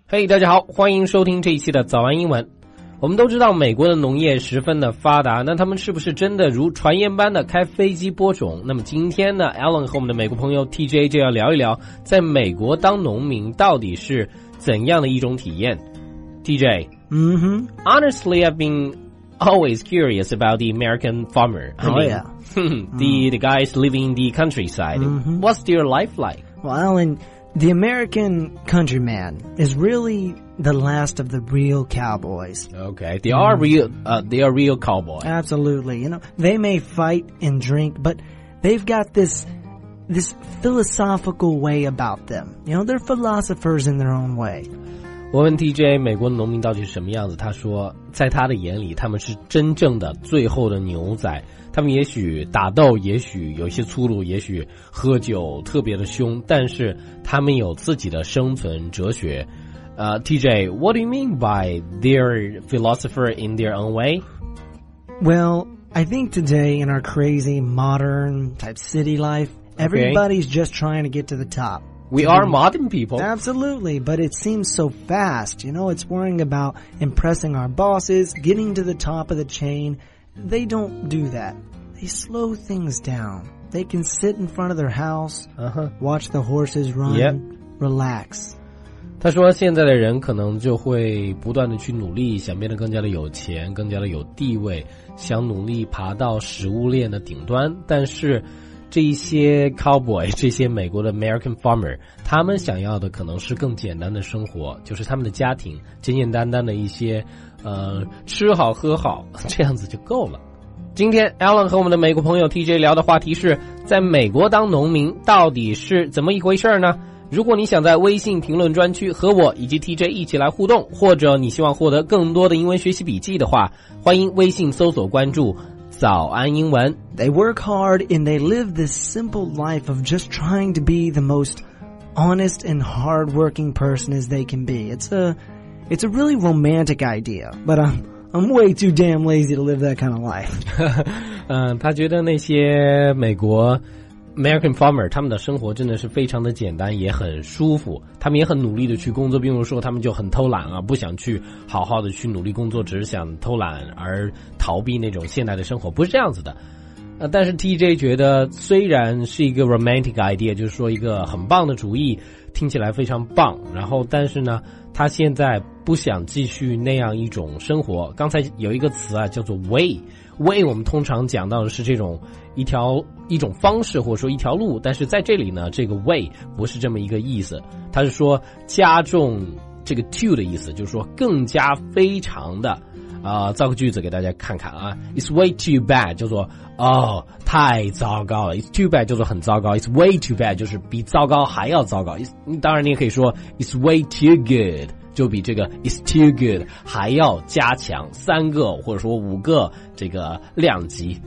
嘿，大家好，欢迎收听这一期的早安英文。我们都知道美国的农业十分的发达，那他们是不是真的如传言般的开飞机播种？那么今天呢 Alan 和我们的美国朋友 TJ 就要聊一聊在美国当农民到底是怎样的一种体验。 TJ Honestly, I've been always curious about the American farmer. The guys living in the countryside. What's their life like? Well, Alan, the American countryman is really the last of the real cowboys. Okay, they are real cowboys. Absolutely. You know, they may fight and drink, but they've got this philosophical way about them. You know, they're philosophers in their own way. 我问 TJ 美国的农民到底是什么样子，他说在他的眼里他们是真正的最后的牛仔，他们也许打斗，也许有些粗鲁，也许喝酒特别的凶，但是他们有自己的生存哲学。TJ, what do you mean by their philosopher in their own way? Well, I think today in our crazy modern type city life, everybody's just trying to get to the top. We are modern people. Absolutely, but it seems so fast. You know, it's worrying about impressing our bosses, getting to the top of the chain. They don't do that. They slow things down. They can sit in front of their house, watch the horses run, relax. 他说现在的人可能就会不断的去努力，想变得更加的有钱，更加的有地位，想努力爬到食物链的顶端，但是这一些 cowboy， 这些美国的 American farmer， 他们想要的可能是更简单的生活，就是他们的家庭简简单单的一些吃好喝好，这样子就够了。今天 Alan 和我们的美国朋友 TJ 聊的话题是在美国当农民到底是怎么一回事呢？如果你想在微信评论专区和我以及 TJ 一起来互动，或者你希望获得更多的英文学习笔记的话，欢迎微信搜索关注早安英文。 They work hard and they live this simple life of just trying to be the most honest and hard-working person as they can be. It's a really romantic idea, but I'm way too damn lazy to live that kind of life. 他觉得那些美国American farmer 他们的生活真的是非常的简单，也很舒服，他们也很努力的去工作，并不是说他们就很偷懒啊，不想去好好的去努力工作，只是想偷懒而逃避那种现代的生活，不是这样子的。但是 TJ 觉得虽然是一个 romantic idea， 就是说一个很棒的主意，听起来非常棒，然后但是呢他现在不想继续那样一种生活。刚才有一个词啊叫做 way， 我们通常讲到的是这种一种方式或者说一条路，但是在这里呢这个 way 不是这么一个意思，它是说加重这个 to 的意思，就是说更加非常的造个句子给大家看看啊。 It's way too bad 叫做太糟糕了， It's too bad 叫做很糟糕， It's way too bad 就是比糟糕还要糟糕。当然你也可以说 It's way too good， 就比这个 It's too good 还要加强3个或者说5个这个量级。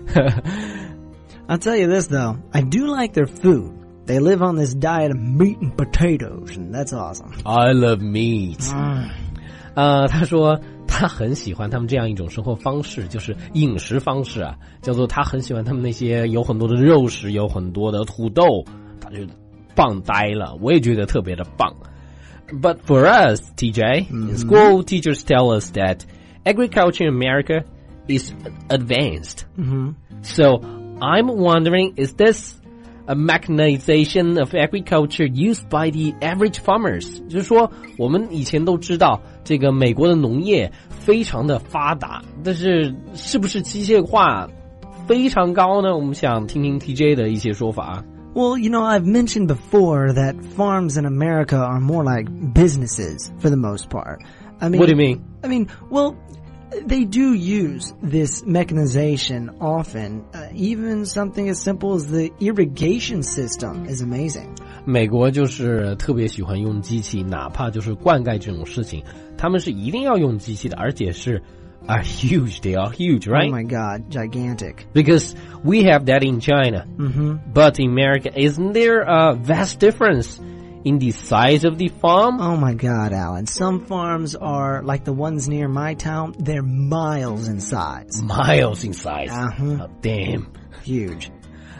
I'll tell you this though, I do like their food. They live on this diet of meat and potatoes, and that's awesome. I love meat. 他说他很喜欢他们这样一种生活方式，就是饮食方式啊，叫做他很喜欢他们那些有很多的肉食，有很多的土豆，他觉得棒呆了，我也觉得特别的棒。But for us, TJ, school teachers tell us that agriculture in America is advanced. So I'm wondering, is this a mechanization of agriculture used by the average farmers？ 就是说我们以前都知道这个美国的农业非常的发达，但是是不是机械化非常高呢？我们想听听 TJ 的一些说法。 Well, you know, I've mentioned before that farms in America are more like businesses for the most part. I mean, what do you mean? I mean, well, they do use this mechanization often. Even something as simple as the irrigation system is amazing. 美国就是特别喜欢用机器，哪怕就是灌溉这种事情，他们是一定要用机器的，而且是are huge. They are huge, right? Oh my God, gigantic. Because we have that in China. But in America, isn't there a vast difference in the size of the farm? Oh my God, Alan. Some farms are like the ones near my town. They're miles in size. Miles in size. Uh-huh. Oh, damn. Huge.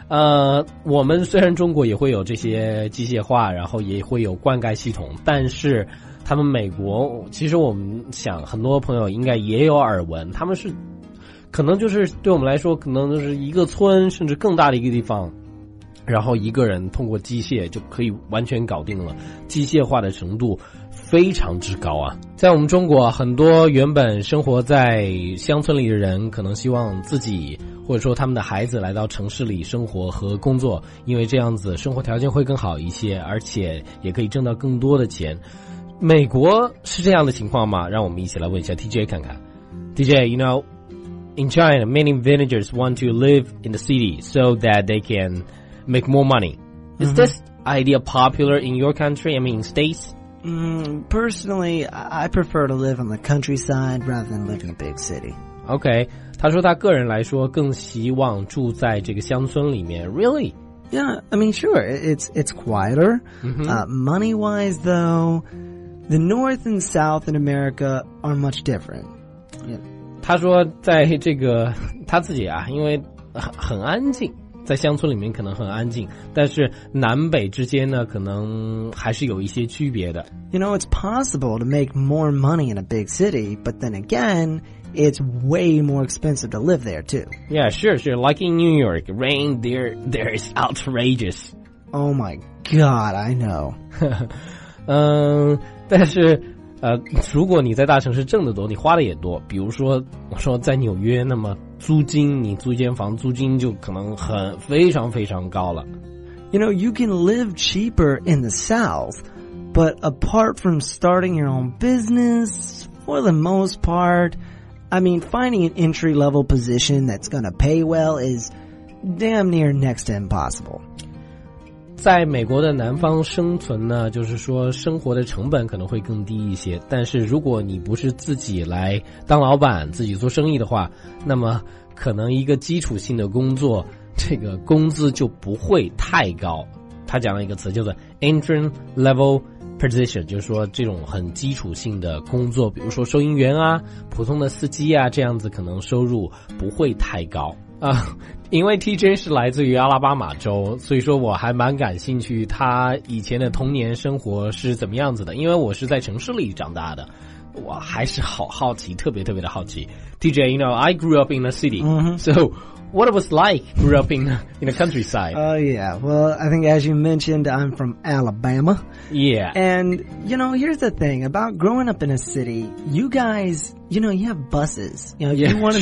我们虽然中国也会有这些机械化，然后也会有灌溉系统，但是他们美国，其实我们想很多朋友应该也有耳闻，他们是可能就是对我们来说，可能就是一个村甚至更大的一个地方，然后一个人通过机械就可以完全搞定了，机械化的程度非常之高啊！在我们中国，很多原本生活在乡村里的人，可能希望自己或者说他们的孩子来到城市里生活和工作，因为这样子生活条件会更好一些，而且也可以挣到更多的钱。美国是这样的情况吗？让我们一起来问一下 TJ 看看。TJ, you know, in China, many villagers want to live in the city so that they can make more money. Is this idea popular in your country? I mean, states? Personally, I prefer to live on the countryside rather than live in a big city. OK, 他说他个人来说更希望住在这个乡村里面。Really? Yeah, I mean, sure, it's quieter. Money-wise, though, the North and South in America are much different. Yeah. 他说在这个他自己啊，因为很安静，在乡村里面可能很安静，但是南北之间呢，可能还是有一些区别的。 You know, it's possible to make more money in a big city, but then again, it's way more expensive to live there too. Yeah, sure. Like in New York, rain there is outrageous. Oh my God, I know. 但是如果你在大城市挣得多，你花的也多。比如说，我说在纽约，那么租金，你租一间房租金就可能非常非常高了。 You know, you can live cheaper in the South, but apart from starting your own business, for the most part, I mean, finding an entry-level position that's going to pay well is damn near next to impossible. 在美国的南方生存呢，就是说生活的成本可能会更低一些，但是如果你不是自己来当老板，自己做生意的话，那么可能一个基础性的工作，这个工资就不会太高。他讲了一个词叫做 entry level position， 就是说这种很基础性的工作，比如说收银员啊、普通的司机啊，这样子可能收入不会太高。因为 TJ 是来自于阿拉巴马州，所以说我还蛮感兴趣他以前的童年生活是怎么样子的，因为我是在城市里长大的，我还是好奇，特别的好奇。TJ, you know, I grew up in a city, so what it was like grew up in the countryside. Oh, yeah. Well, I think as you mentioned, I'm from Alabama. Yeah. And, you know, here's the thing about growing up in a city. You guys, you know, you have buses. You know, if you wanted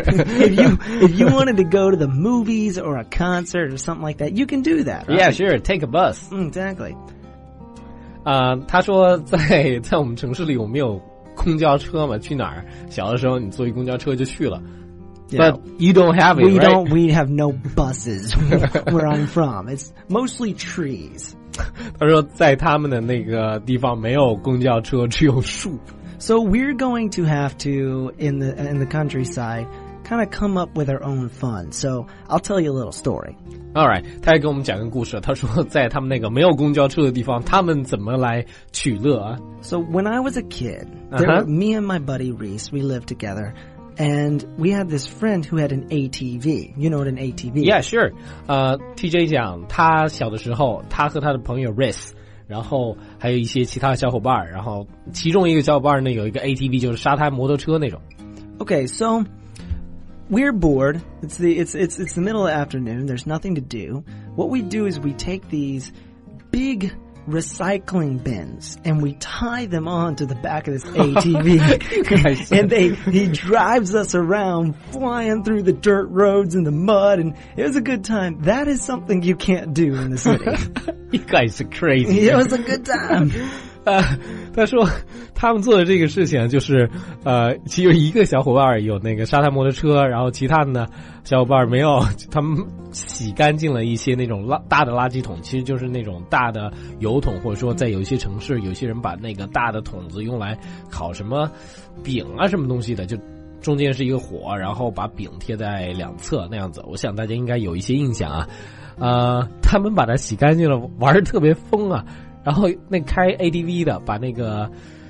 if you wanted to go to the movies or a concert or something like that, you can do that, right? Yeah, sure. Take a bus. Exactly. 他说在我们城市里我们有公交车嘛，去哪儿？小的时候你坐一公交车就去了。 Yeah. But you don't have it, right? We have no buses where I'm from. It's mostly trees. 他说在他们的那个地方没有公交车，只有树。 So we're going to have to, in the countryside, kind of come up with our own fun. So I'll tell you a little story. Alright, 他还给我们讲个故事。他说在他们那个没有公交车的地方，他们怎么来取乐啊？ So when I was a kid, me and my buddy Reese, we lived together. And we had this friend who had an ATV. You know what an ATV is? Yeah, sure. TJ 讲他小的时候，他和他的朋友 Reese， 然后还有一些其他的小伙伴，然后其中一个小伙伴呢有一个 ATV， 就是沙滩摩托车那种。 Okay, so we're bored. It's the middle of the afternoon. There's nothing to do. What we do is we take these big recycling bins and we tie them onto the back of this ATV and he drives us around flying through the dirt roads and the mud, and it was a good time. That is something you can't do in the city. You guys are crazy. It was a good time. 他说他们做的这个事情就是其实一个小伙伴有那个沙滩摩托车，然后其他的呢小伙伴没有，他们洗干净了一些那种大的垃圾桶，其实就是那种大的油桶，或者说在有一些城市有些人把那个大的桶子用来烤什么饼啊什么东西的，就中间是一个火，然后把饼贴在两侧那样子，我想大家应该有一些印象啊。他们把它洗干净了，玩得特别疯啊。然后那开 ATV 的把那个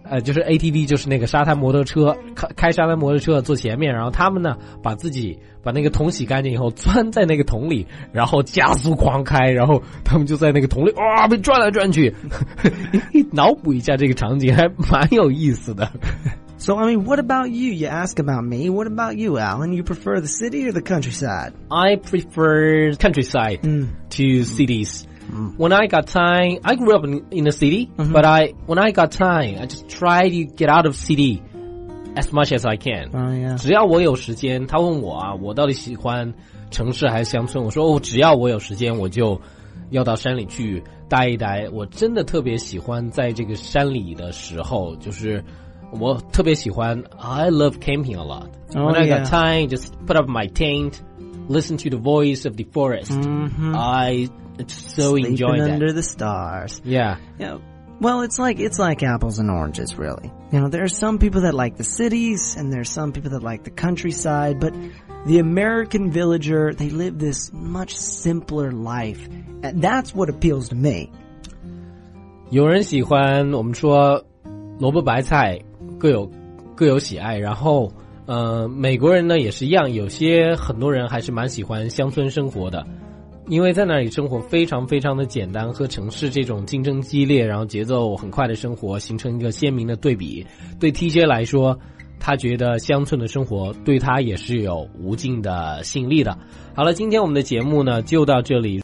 就是 ATV， 就是那个沙滩摩托车，开沙滩摩托车坐前面，然后他们呢把那个桶洗干净以后钻在那个桶里，然后加速狂开，然后他们就在那个桶里被转来转去。脑补一下这个场景还蛮有意思的。 So, I mean, what about you? You ask about me. What about you, Alan? You prefer the city or the countryside? I prefer countryside to cities. When I got time, I grew up in a city, but when I got time, I just try to get out of city as much as I can. Oh, yeah. 只要我有时间，他问我啊，我到底喜欢城市还是乡村？我说只要我有时间，我就要到山里去待一待。我真的特别喜欢在这个山里的时候，就是我特别喜欢 I love camping a lot. When I got time, just put up my tent, listen to the voice of the forest. I so Sleeping enjoy that. under the stars. Yeah. Yeah. Well, it's like apples and oranges, really. You know, there are some people that like the cities, and there are some people that like the countryside, but the American villager, they live this much simpler life. And that's what appeals to me. 有人喜欢我们说萝卜白菜各有喜爱，然后美国人呢也是一样，很多人还是蛮喜欢乡村生活的。因为在那里生活非常非常的简单，和城市这种竞争激烈然后节奏很快的生活形成一个鲜明的对比。对 TJ 来说，他觉得乡村的生活对他也是有无尽的吸引力的。好了，今天我们的节目呢就到这里。